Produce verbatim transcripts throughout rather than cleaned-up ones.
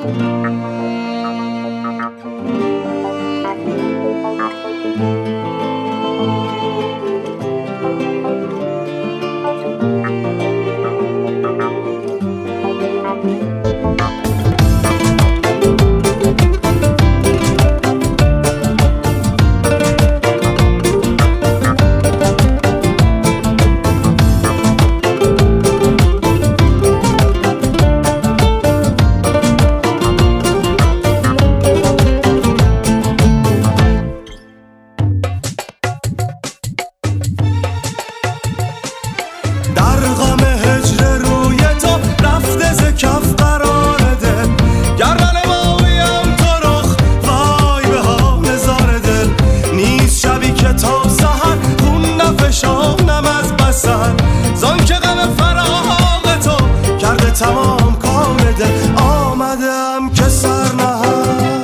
تمام کار ده. آمدم که سر نهم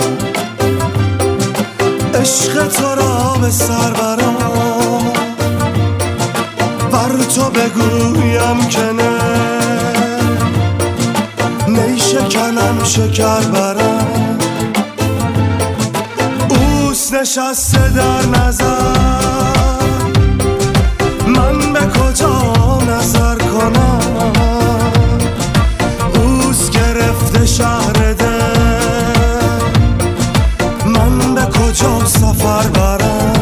عشق تو را به سر برم، بر تو بگویم که نه نیشکنم شکر برم. اوست نشسته در نظر، من به کجا نظر کنم. اوست گرفته شهر ده، من به کجا سفر برم.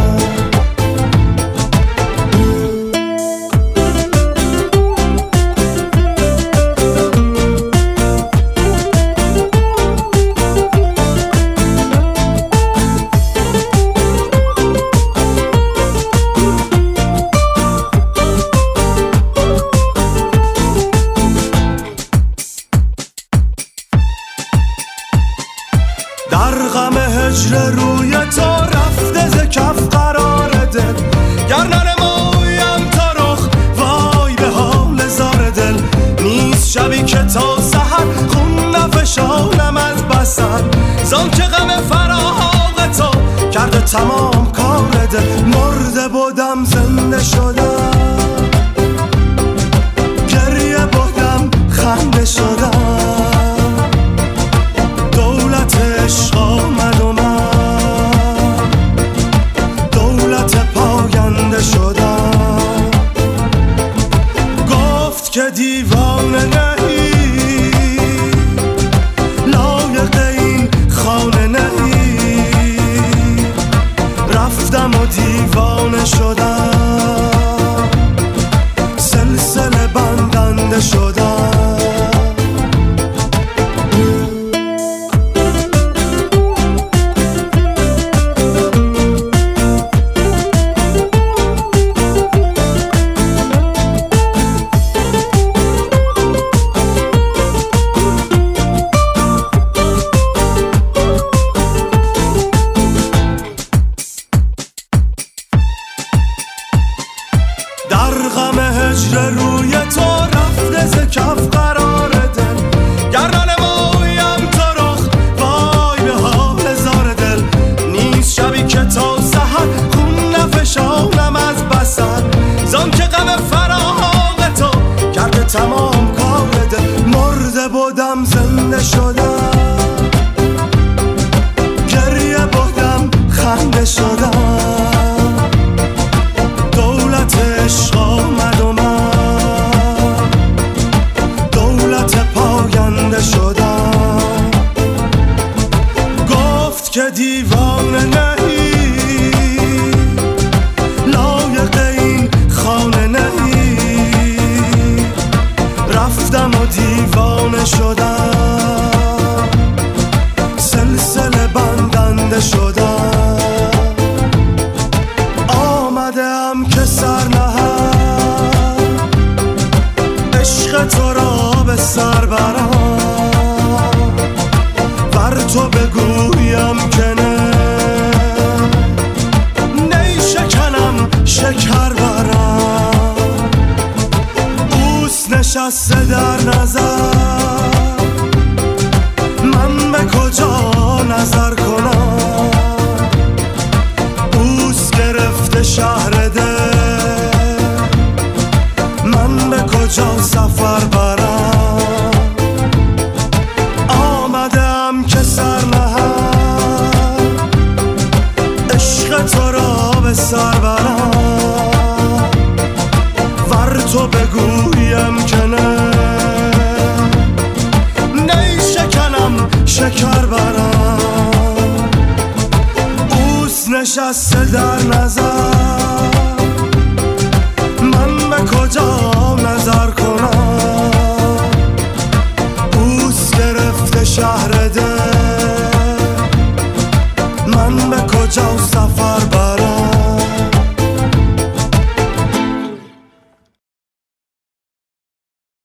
در غم هجر روی تو رفته ز کف قرار دل. گر ننمایم تو رخ وای به حال زار دل. نیست شبی که تا سحر خون نفشانم از بسر. زان که غم فراق تو کرده تمام کار دل. مرده بودم زنده شدم، گریه بودم خنده شدم. عشق آمد و من دولت پاینده شدم. گفت که دیوانه نهی، لایق این خانه نهی. رفتم و دیوانه شدم، سلسله بندنده شدم. در غم هجر روی تو رفته ز کف قرار دل. گر ننمایم تو رخ وای به حال زار دل. نیست شبی که تا سحر خون نفشانم از بسر. زان که غم فراق تو کرده تمام کار دل. مرده بودم زنده شدم، گریه بودم خنده شدم. عشق آمد و من دولت پاینده شدم. گفت که دیوانه نهی، لایق این خانه نهی. رفتم و دیوانه شدم، سلسله بندنده شدم. آمدم که سر نهم عشق تو را به سر برم، بر تو بگویم که نه نیشکنم شکر برم. اوست نشسته در نظر، من به کجا نظر کنم. اوست گرفته شهر ده، من به کجا سفر برم. آمدم شکر برم ور تو بگویم که نه نی شکنم شکر برم اوست نشسته در نظر